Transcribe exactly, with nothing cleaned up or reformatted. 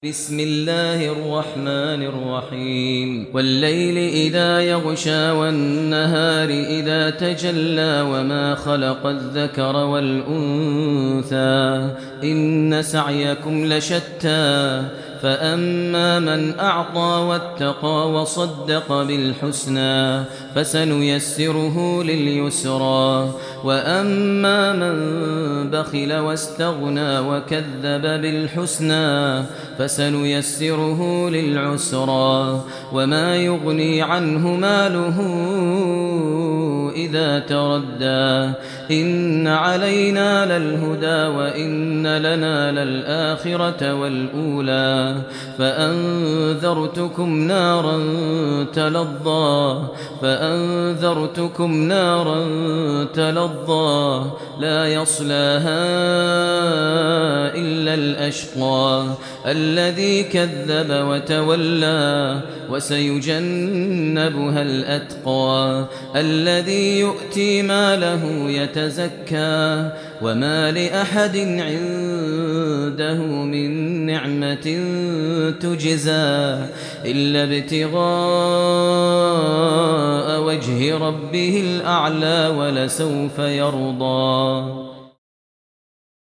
بسم الله الرحمن الرحيم والليل إذا يغشى والنهار إذا تجلى وما خلق الذكر والأنثى إن سعيكم لشتى فأما من أعطى واتقى وصدق بالحسنى فسنيسره لليسرى وأما من بخل واستغنى وكذب بالحسنى فسنيسره للعسرى وما يغني عنه ماله إذا تردى إن علينا للهدى وإن لنا للآخرة والأولى فأنذرتكم نارا تلظى فأنذرتكم نارا تلظى لا يصلاها إلا الأشقى الذي كذب وتولى وسيجنبها الأتقى الذي يؤتي ماله يتزكى وما لأحد عنده من نعمة تجزى إلا ابتغاء وجه ربه الأعلى ولسوف يرضى.